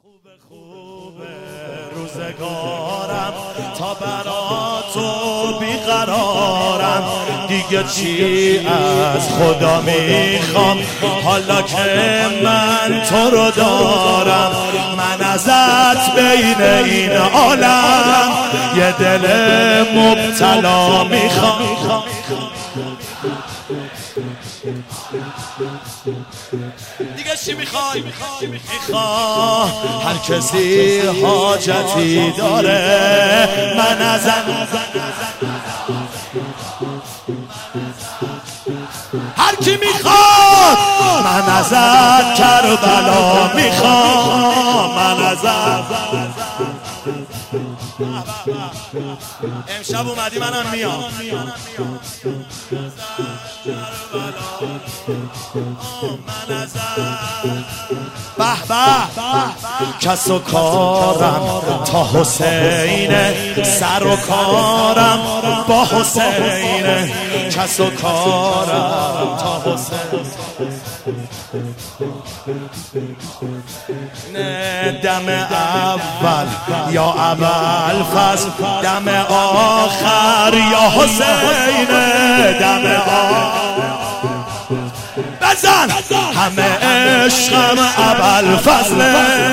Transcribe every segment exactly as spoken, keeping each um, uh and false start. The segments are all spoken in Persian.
خوب روزگارم تا برا تو بیقرارم، دیگه چی از خدا میخوام حالا که من تو رو دارم. من ازت بین این عالم یه دل مبتلا میخوام. دیگه چی میخوای؟ میخوای هر کسی حاجتی داره من ازت، هر کی میخواد من ازت کربلا میخوام. من ازت امشب اومدی منم میام. من ازت به به کس و کارم تا حسینه، سر و کارم با حسینه. کس و کارم تا حسین نه دم اول یا اول فصل، دم آخر یا حسینه. دم آخر بزن همه عشقم اول فصله.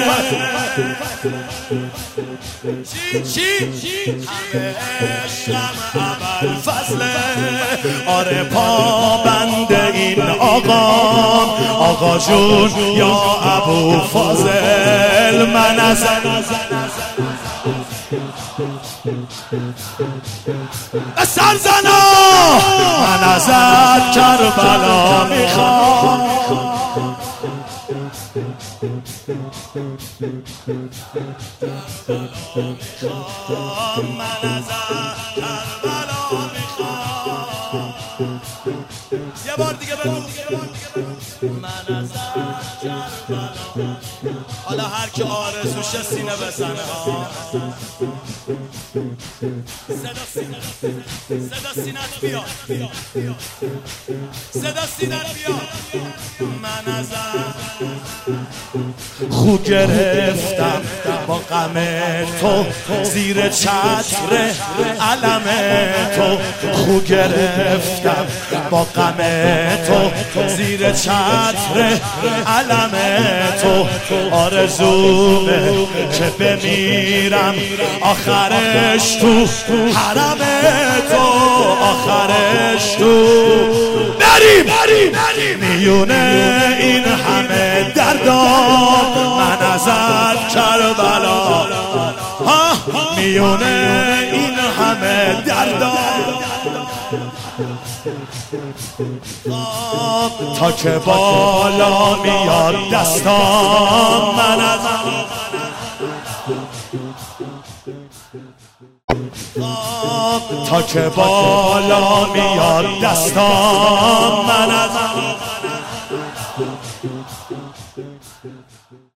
چی چی همه عشقم اول فصله. آره پابند این آقا، آقا جون یا ابو فاضل. من از سر زنا من ازت کربلا میخوام. من ازت کربلا میخوام. یه بار دیگه بگو من ازت کربلا. حالا هر که آرزوشه سینه بزنه ها. صدا سینه صدا سینت بیاد، صدا سینت بیاد. من ازت خو گرفتم با غم تو زیر چتر علم تو. خو گرفتم با غم تو زیر چتر علم تو. آرزومه که بمیرم آخرش تو حرم تو. آخرش تو بریم میونه این همه دردام. من ازت کربلا میونه این همه دردام. تا که بالا میاد دستام. من ازت تا که بالا میاد دستام. من ازت